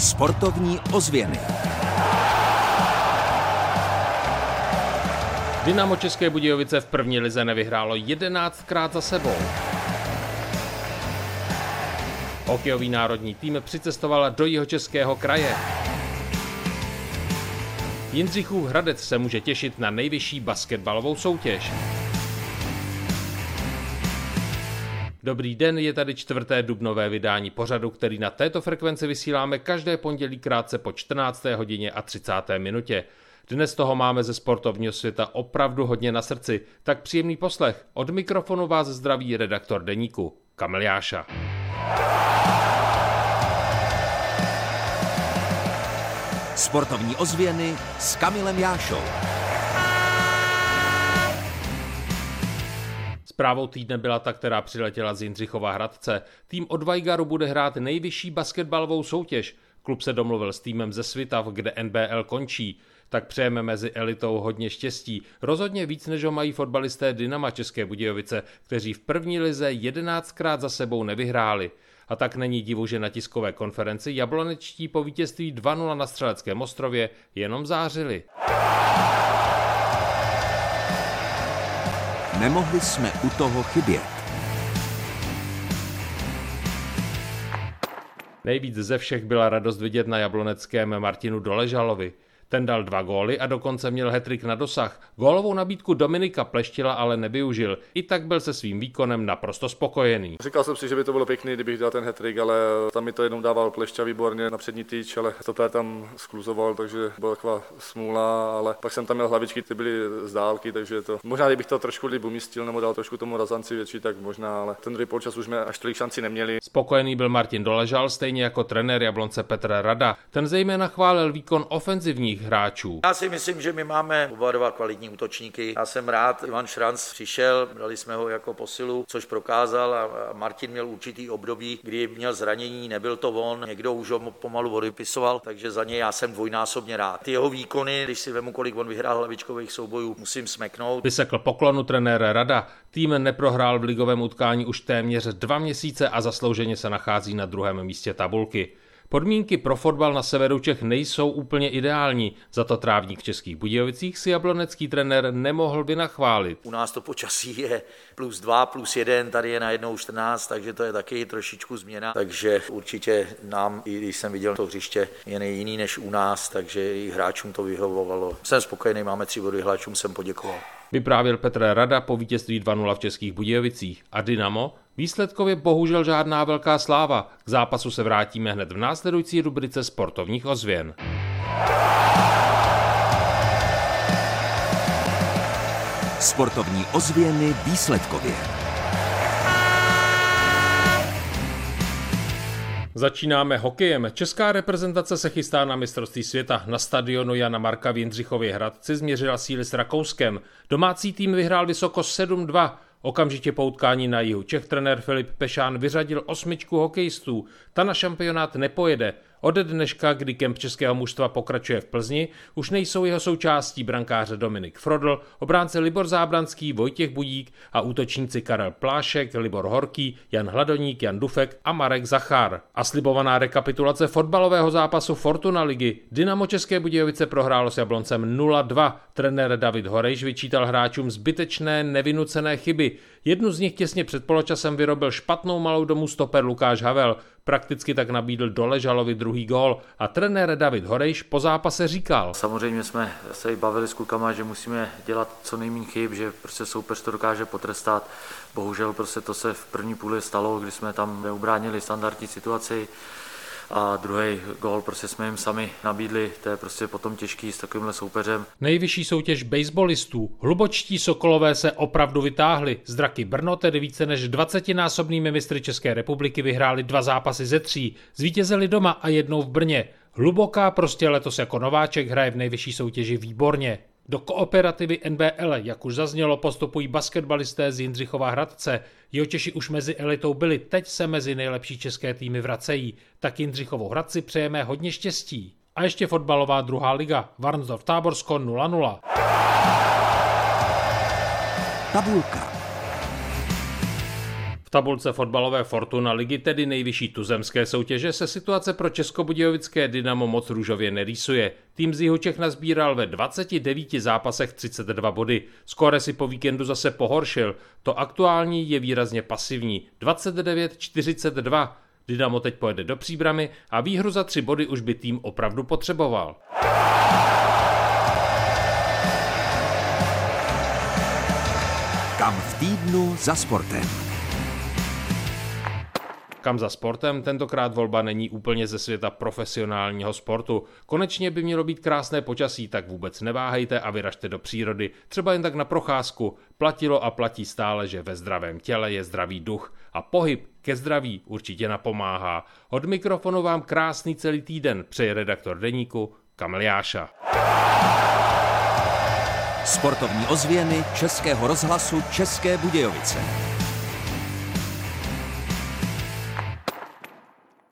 Sportovní ozvěny. Dynamo České Budějovice v první lize nevyhrálo 11krát za sebou. Hokejový národní tým přicestoval do Jihočeského kraje. Jindřichův Hradec se může těšit na nejvyšší basketbalovou soutěž. Dobrý den, je tady 4. dubnové vydání pořadu, který na této frekvenci vysíláme každé pondělí krátce po 14. hodině a 30. minutě. Dnes toho máme ze sportovního světa opravdu hodně na srdci, tak příjemný poslech. Od mikrofonu vás zdraví redaktor deníku Kamil Jáša. Sportovní ozvěny s Kamilem Jášou. Zprávou týdne byla ta, která přiletěla z Jindřichova Hradce. Tým od Vajgaru bude hrát nejvyšší basketbalovou soutěž. Klub se domluvil s týmem ze Svitav, kde NBL končí. Tak přejeme mezi elitou hodně štěstí. Rozhodně víc, než ho mají fotbalisté Dynama České Budějovice, kteří v první lize 11krát za sebou nevyhráli. A tak není divu, že na tiskové konferenci jablonečtí po vítězství 2-0 na Střeleckém ostrově jenom zářili. Nemohli jsme u toho chybět. Nejvíc ze všech byla radost vidět na jabloneckém Martinu Doležalovi. Ten dal 2 góly a dokonce měl hat-trick na dosah. Gólovou nabídku Dominika Pleštila ale nevyužil. I tak byl se svým výkonem naprosto spokojený. Říkal jsem si, že by to bylo pěkný, kdybych dal ten hat-trick, ale tam mi to jednou dával Plešťa výborně na přední tyč, ale stoper tam skluzoval, takže byla taková smůla, ale pak jsem tam měl hlavičky, ty byly z dálky, takže to možná kdybych to trošku líp umístil nebo dal trošku tomu razanci větší, tak možná, ale ten druhý poločas už jsme až tolik šanci neměli. Spokojený byl Martin Doležal, stejně jako trenér Jablonce Petr Rada. Ten zejména chválil výkon ofenzivních hráčů. Já si myslím, že my máme oba dva kvalitní útočníky. Já jsem rád, Ivan Šranc přišel, dali jsme ho jako posilu, což prokázal a Martin měl určitý období, kdy měl zranění, nebyl to on, někdo už ho pomalu odepisoval, takže za něj já jsem dvojnásobně rád. Ty jeho výkony, když si vemu, kolik on vyhrál hlavičkových soubojů, musím smeknout. Vysekl poklonu trenér Rada. Tým neprohrál v ligovém utkání už téměř 2 měsíce a zaslouženě se nachází na 2. místě tabulky. Podmínky pro fotbal na severu Čech nejsou úplně ideální, za to trávník v Českých Budějovicích si jablonecký trenér nemohl vynachválit. U nás to počasí je +2, +1, tady je najednou 14, takže to je taky trošičku změna. Takže určitě nám, i když jsem viděl to hřiště, je jiný než u nás, takže i hráčům to vyhovovalo. Jsem spokojený, máme 3 body, hráčům jsem poděkoval. Vyprávěl Petr Rada po vítězství 2-0 v Českých Budějovicích. A Dynamo? Výsledkově bohužel žádná velká sláva. K zápasu se vrátíme hned v následující rubrice sportovních ozvěn. Sportovní ozvěny výsledkově. Začínáme hokejem. Česká reprezentace se chystá na mistrovství světa. Na stadionu Jana Marka v Jindřichově Hradci změřila síly s Rakouskem. Domácí tým vyhrál vysoko 7-2. Okamžitě po utkání na jihu Čech trenér Filip Pešán vyřadil 8 hokejistů. Ta na šampionát nepojede. Ode dneška, kdy kemp českého mužstva pokračuje v Plzni, už nejsou jeho součástí brankáře Dominik Frodl, obránce Libor Zábranský, Vojtěch Budík a útočníci Karel Plášek, Libor Horký, Jan Hladoník, Jan Dufek a Marek Zachár. A slibovaná rekapitulace fotbalového zápasu Fortuna ligy. Dynamo České Budějovice prohrálo s Jabloncem 0-2. Trenér David Horejš vyčítal hráčům zbytečné, nevinucené chyby. Jednu z nich těsně před poločasem vyrobil špatnou malou domů stoper Lukáš Havel. Prakticky tak nabídl Doležalovi druhý gól a trenér David Horejš po zápase říkal. Samozřejmě jsme se i bavili s klukama, že musíme dělat co nejméně chyb, že prostě soupeř to dokáže potrestat. Bohužel prostě to se v první půli stalo, kdy jsme tam neubránili standardní situaci. A druhý gól prostě jsme jim sami nabídli, to je prostě potom těžký s takovýmhle soupeřem. Nejvyšší soutěž baseballistů. Hlubočtí sokolové se opravdu vytáhli. Z Draky Brno tedy více než 20násobnými mistry České republiky vyhráli 2 zápasy ze 3. Zvítězili doma a jednou v Brně. Hluboká prostě letos jako nováček hraje v nejvyšší soutěži výborně. Do kooperativy NBL, jak už zaznělo, postupují basketbalisté z Jindřichova Hradce. Jihočeši už mezi elitou byli, teď se mezi nejlepší české týmy vracejí. Tak Jindřichovu Hradci přejeme hodně štěstí. A ještě fotbalová 2. liga. Varnsdorf Táborsko 0-0. Tabulka. V tabulce fotbalové Fortuna ligy, tedy nejvyšší tuzemské soutěže, se situace pro českobudějovické Dynamo moc růžově nerýsuje. Tým z Jihočech nazbíral ve 29 zápasech 32 body. Skóre si po víkendu zase pohoršil. To aktuální je výrazně pasivní. 29-42. Dynamo teď pojede do Příbrami a výhru za 3 body už by tým opravdu potřeboval. Kam v týdnu za sportem. Kam za sportem, tentokrát volba není úplně ze světa profesionálního sportu. Konečně by mělo být krásné počasí, tak vůbec neváhejte a vyražte do přírody, třeba jen tak na procházku. Platilo a platí stále, že ve zdravém těle je zdravý duch a pohyb ke zdraví určitě napomáhá. Od mikrofonu vám krásný celý týden přeje redaktor deníku Kamil Jáša. Sportovní ozvěny Českého rozhlasu České Budějovice.